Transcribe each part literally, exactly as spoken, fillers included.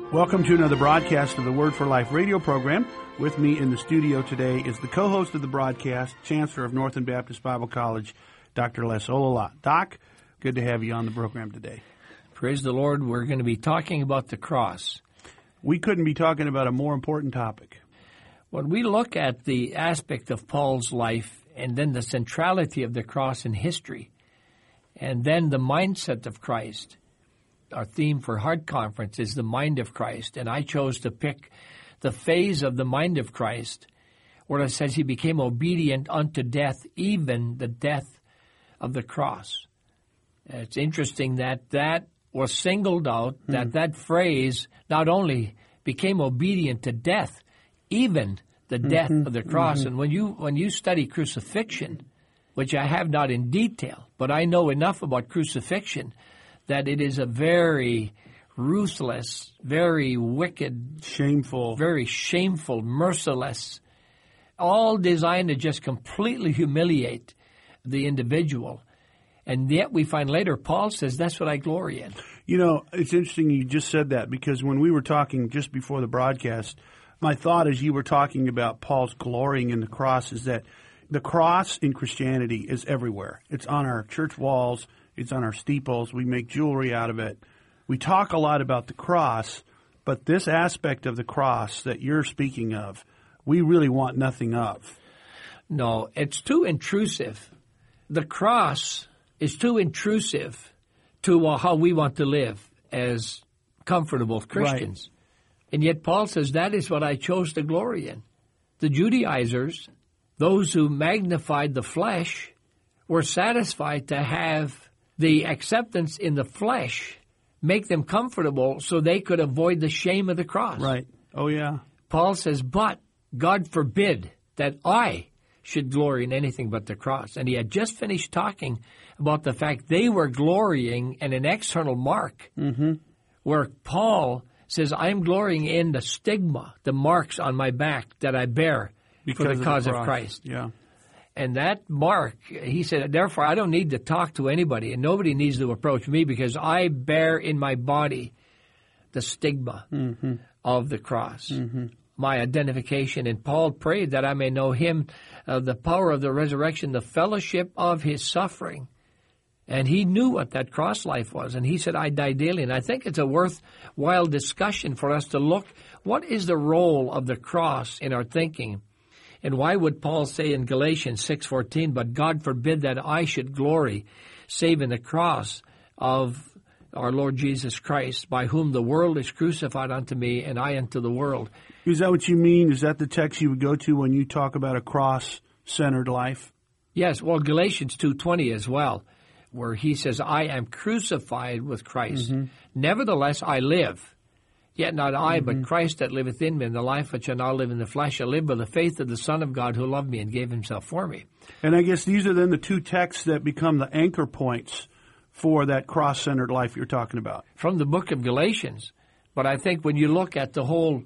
Welcome to another broadcast of the Word for Life radio program. With me in the studio today is the co-host of the broadcast, Chancellor of Northern Baptist Bible College, Doctor Les Olala. Doc, good to have you on the program today. Praise the Lord. We're going to be talking about the cross. We couldn't be talking about a more important topic. When we look at the aspect of Paul's life and then the centrality of the cross in history, and then the mindset of Christ, our theme for Heart Conference is the mind of Christ, and I chose to pick the phase of the mind of Christ where it says he became obedient unto death, even the death of the cross. And it's interesting that that was singled out, hmm. that that phrase not only became obedient to death, even the mm-hmm. death of the cross. Mm-hmm. And when you when you study crucifixion, which I have not in detail, but I know enough about crucifixion that it is a very ruthless, very wicked, shameful, very shameful, merciless, all designed to just completely humiliate the individual. And yet we find later Paul says, that's what I glory in. You know, it's interesting you just said that, because when we were talking just before the broadcast, my thought as you were talking about Paul's glorying in the cross is that the cross in Christianity is everywhere. It's on our church walls. It's on our steeples. We make jewelry out of it. We talk a lot about the cross, but this aspect of the cross that you're speaking of, we really want nothing of. No, it's too intrusive. The cross is too intrusive to uh, how we want to live as comfortable Christians. Right. And yet Paul says that is what I chose to glory in. The Judaizers, those who magnified the flesh, were satisfied to have the acceptance in the flesh make them comfortable so they could avoid the shame of the cross. Right. Oh, yeah. Paul says, but God forbid that I should glory in anything but the cross. And he had just finished talking about the fact they were glorying in an external mark, mm-hmm. where Paul says, I'm glorying in the stigma, the marks on my back that I bear because for the cause of, of Christ. Yeah. And that mark, he said, therefore I don't need to talk to anybody, and nobody needs to approach me, because I bear in my body the stigma mm-hmm. of the cross, mm-hmm. my identification. And Paul prayed that I may know him, uh, the power of the resurrection, the fellowship of his suffering. And he knew what that cross life was. And he said, I die daily. And I think it's a worthwhile discussion for us to look, what is the role of the cross in our thinking? And why would Paul say in Galatians six fourteen, but God forbid that I should glory, save in the cross of our Lord Jesus Christ, by whom the world is crucified unto me, and I unto the world. Is that what you mean? Is that the text you would go to when you talk about a cross-centered life? Yes, well, Galatians two twenty as well, where he says, I am crucified with Christ. Mm-hmm. Nevertheless, I live. Yet not I, mm-hmm. but Christ that liveth in me, and the life which I now live in the flesh, I live by the faith of the Son of God who loved me and gave himself for me. And I guess these are then the two texts that become the anchor points for that cross-centered life you're talking about. From the book of Galatians. But I think when you look at the whole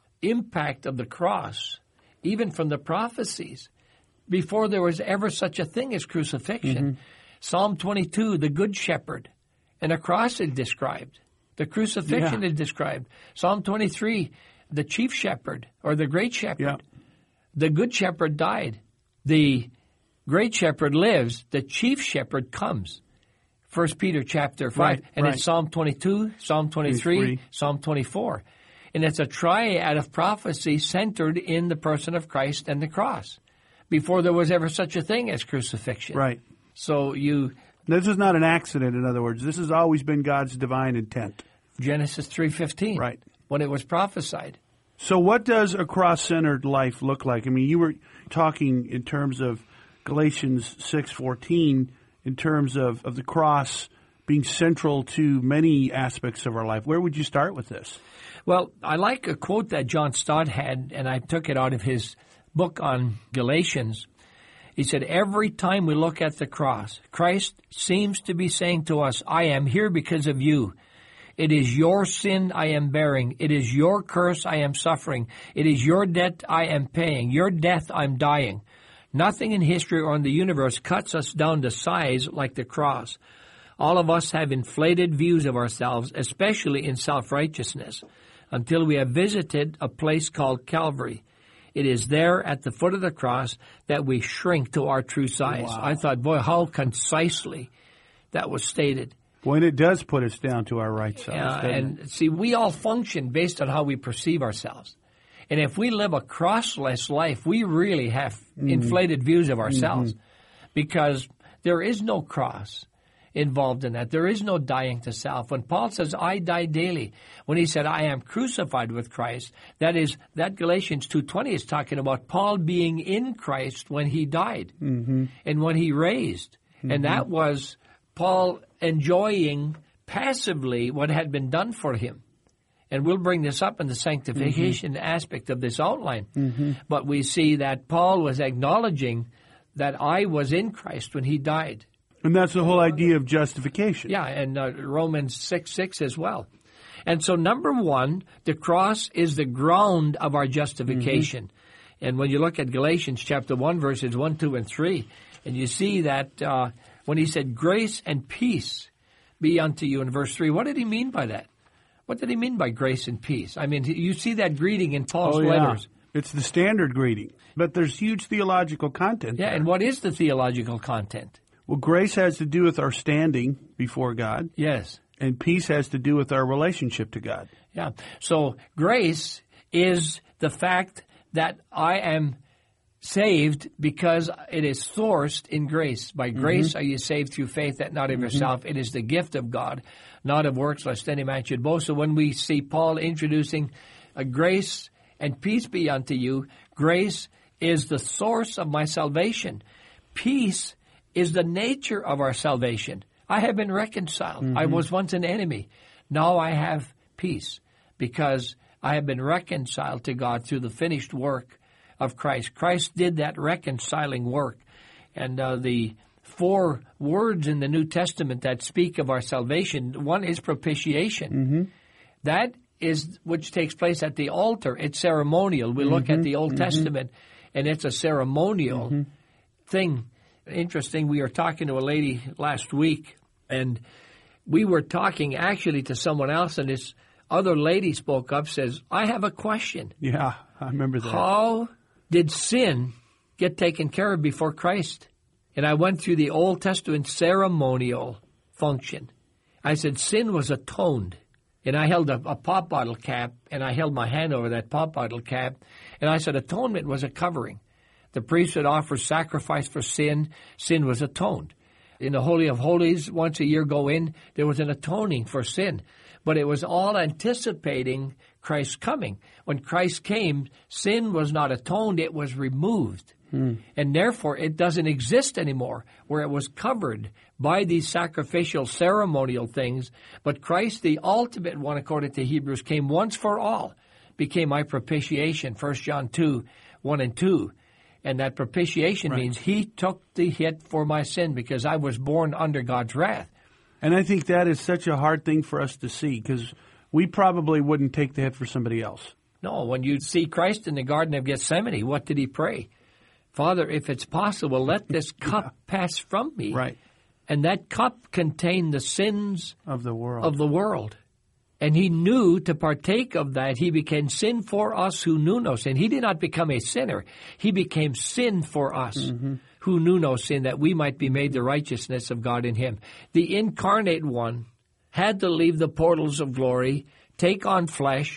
impact of the cross, even from the prophecies, before there was ever such a thing as crucifixion, mm-hmm. Psalm twenty-two, the Good Shepherd, and a cross is described. The crucifixion yeah. is described. Psalm twenty-three, the chief shepherd, or the great shepherd. Yeah. The good shepherd died. The great shepherd lives. The chief shepherd comes. First Peter chapter five. Right, and right. it's Psalm twenty-two, Psalm twenty-three, twenty-three. Psalm twenty-four. And it's a triad of prophecy centered in the person of Christ and the cross, before there was ever such a thing as crucifixion. Right. So you... This is not an accident, in other words. This has always been God's divine intent. Genesis three fifteen. Right. When it was prophesied. So what does a cross-centered life look like? I mean, you were talking in terms of Galatians six fourteen, in terms of, of the cross being central to many aspects of our life. Where would you start with this? Well, I like a quote that John Stott had, and I took it out of his book on Galatians. He said, every time we look at the cross, Christ seems to be saying to us, I am here because of you. It is your sin I am bearing. It is your curse I am suffering. It is your debt I am paying. Your death I'm dying. Nothing in history or in the universe cuts us down to size like the cross. All of us have inflated views of ourselves, especially in self-righteousness. until we have visited a place called Calvary. It is there at the foot of the cross that we shrink to our true size. Wow. I thought, boy, how concisely that was stated. When it does put us down to our right size. Uh, and it? see, we all function based on how we perceive ourselves. And if we live a crossless life, we really have mm-hmm. inflated views of ourselves, mm-hmm. because there is no cross involved in that. There is no dying to self. When Paul says, I die daily, when he said, I am crucified with Christ, that is, that Galatians two twenty is talking about Paul being in Christ when he died mm-hmm. and when he raised. Mm-hmm. And that was Paul enjoying passively what had been done for him. And we'll bring this up in the sanctification mm-hmm. aspect of this outline. Mm-hmm. But we see that Paul was acknowledging that I was in Christ when he died. And that's the whole idea of justification. Yeah, and uh, Romans six six as well. And so number one, the cross is the ground of our justification. Mm-hmm. And when you look at Galatians chapter one, verses one, two, and three, and you see that uh, when he said, grace and peace be unto you in verse three, what did he mean by that? What did he mean by grace and peace? I mean, you see that greeting in Paul's oh, yeah. letters. It's the standard greeting, but there's huge theological content Yeah, there. And what is the theological content? Well, grace has to do with our standing before God. Yes. And peace has to do with our relationship to God. Yeah. So grace is the fact that I am saved because it is sourced in grace. By grace mm-hmm. are you saved through faith, that not of mm-hmm. yourself. It is the gift of God, not of works, lest any man should boast. So when we see Paul introducing a grace and peace be unto you, grace is the source of my salvation. Peace is the nature of our salvation. I have been reconciled. Mm-hmm. I was once an enemy. Now I have peace because I have been reconciled to God through the finished work of Christ. Christ did that reconciling work. And uh, the four words in the New Testament that speak of our salvation, one is propitiation. Mm-hmm. That is which takes place at the altar. It's ceremonial. We mm-hmm. look at the Old mm-hmm. Testament, and it's a ceremonial mm-hmm. thing. Interesting, we were talking to a lady last week, and we were talking actually to someone else, and this other lady spoke up, says, I have a question. Yeah, I remember that. How did sin get taken care of before Christ? And I went through the Old Testament ceremonial function. I said, sin was atoned. And I held a, a pop bottle cap, and I held my hand over that pop bottle cap, and I said atonement was a covering. The priest would offer sacrifice for sin. Sin was atoned. In the Holy of Holies, once a year go in, there was an atoning for sin. But it was all anticipating Christ's coming. When Christ came, sin was not atoned, it was removed. Hmm. And therefore, it doesn't exist anymore, where it was covered by these sacrificial ceremonial things. But Christ, the ultimate one, according to Hebrews, came once for all, became my propitiation, First John two, one and two. And that propitiation right. means he took the hit for my sin because I was born under God's wrath. And I think that is such a hard thing for us to see because we probably wouldn't take the hit for somebody else. No, when you see Christ in the Garden of Gethsemane, what did he pray? Father, if it's possible, let this cup yeah. pass from me. Right. And that cup contained the sins of the world. Of the world. And he knew to partake of that, he became sin for us who knew no sin. He did not become a sinner. He became sin for us mm-hmm. who knew no sin, that we might be made the righteousness of God in him. The incarnate one had to leave the portals of glory, take on flesh,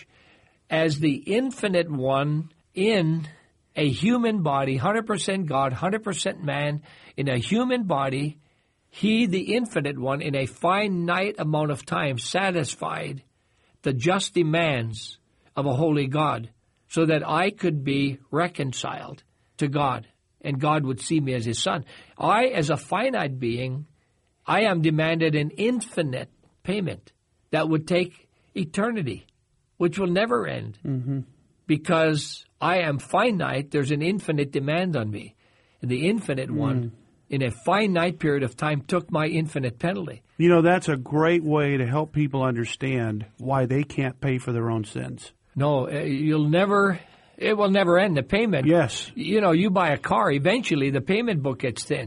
as the infinite one in a human body, one hundred percent God, one hundred percent man, in a human body. He, the infinite one, in a finite amount of time, satisfied the just demands of a holy God so that I could be reconciled to God and God would see me as his son. I, as a finite being, I am demanded an infinite payment that would take eternity, which will never end. Mm-hmm. Because I am finite, there's an infinite demand on me. And the infinite mm. one, in a finite period of time, took my infinite penalty. You know, that's a great way to help people understand why they can't pay for their own sins. No, you'll never, it will never end. The payment. Yes. You know, you buy a car, eventually the payment book gets thin.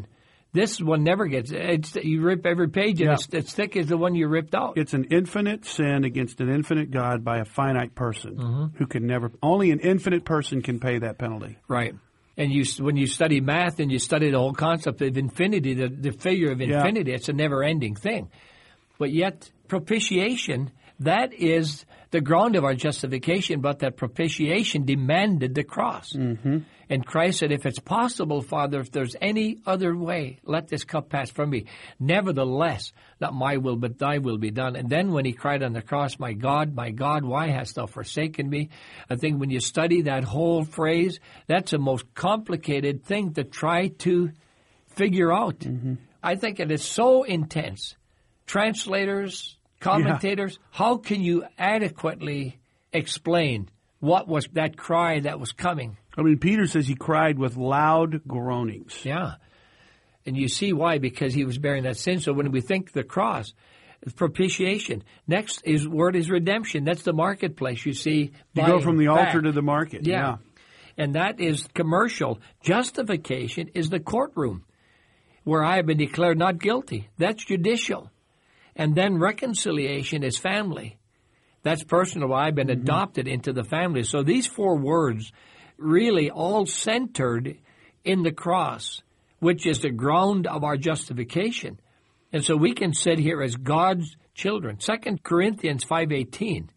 This one never gets, it's, you rip every page and Yeah. it's as thick as the one you ripped out. It's an infinite sin against an infinite God by a finite person Mm-hmm. who can never, only an infinite person can pay that penalty. Right. And you, when you study math and you study the whole concept of infinity, the, the figure of Yeah. infinity, it's a never-ending thing. But yet, propitiation, that is the ground of our justification, but that propitiation demanded the cross. Mm-hmm. And Christ said, if it's possible, Father, if there's any other way, let this cup pass from me. Nevertheless, not my will, but thy will be done. And then when he cried on the cross, my God, my God, why hast thou forsaken me? I think when you study that whole phrase, that's the most complicated thing to try to figure out. Mm-hmm. I think it is so intense. Translators, commentators, yeah. How can you adequately explain what was that cry that was coming? I mean, Peter says he cried with loud groanings. Yeah. And you see why, because he was bearing that sin. So when we think the cross, propitiation. Next is word is redemption. That's the marketplace. You see, you go from the back. altar to the market. Yeah. yeah. And that is commercial. Justification is the courtroom where I have been declared not guilty. That's judicial. And then reconciliation is family. That's personal. I've been mm-hmm. adopted into the family. So these four words really all centered in the cross, which is the ground of our justification. And so we can sit here as God's children. Second Corinthians five eighteen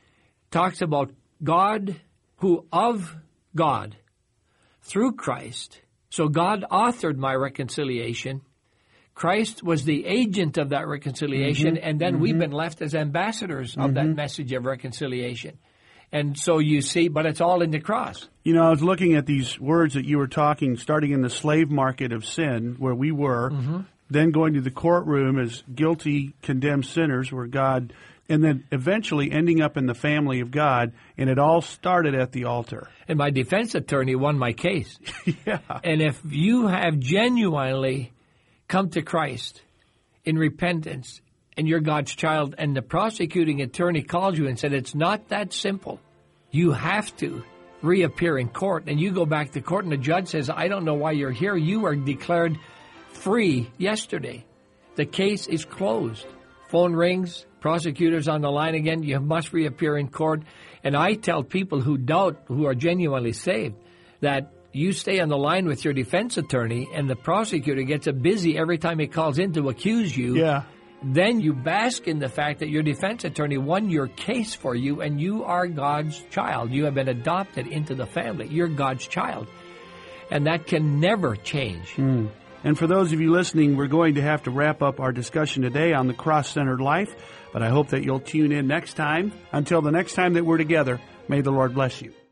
talks about God who of God through Christ. So God authored my reconciliation. Christ was the agent of that reconciliation, mm-hmm. and then mm-hmm. we've been left as ambassadors of mm-hmm. that message of reconciliation. And so you see, but it's all in the cross. You know, I was looking at these words that you were talking, starting in the slave market of sin, where we were, mm-hmm. then going to the courtroom as guilty, condemned sinners, where God, and then eventually ending up in the family of God, and it all started at the altar. And my defense attorney won my case. yeah. And if you have genuinely come to Christ in repentance, and you're God's child, and the prosecuting attorney called you and said, it's not that simple. You have to reappear in court. And you go back to court, and the judge says, I don't know why you're here. You were declared free yesterday. The case is closed. Phone rings, prosecutor's on the line again. You must reappear in court. And I tell people who doubt, who are genuinely saved, that you stay on the line with your defense attorney, and the prosecutor gets busy every time he calls in to accuse you. Yeah. Then you bask in the fact that your defense attorney won your case for you, and you are God's child. You have been adopted into the family. You're God's child. And that can never change. Mm. And for those of you listening, we're going to have to wrap up our discussion today on the cross-centered life, but I hope that you'll tune in next time. Until the next time that we're together, may the Lord bless you.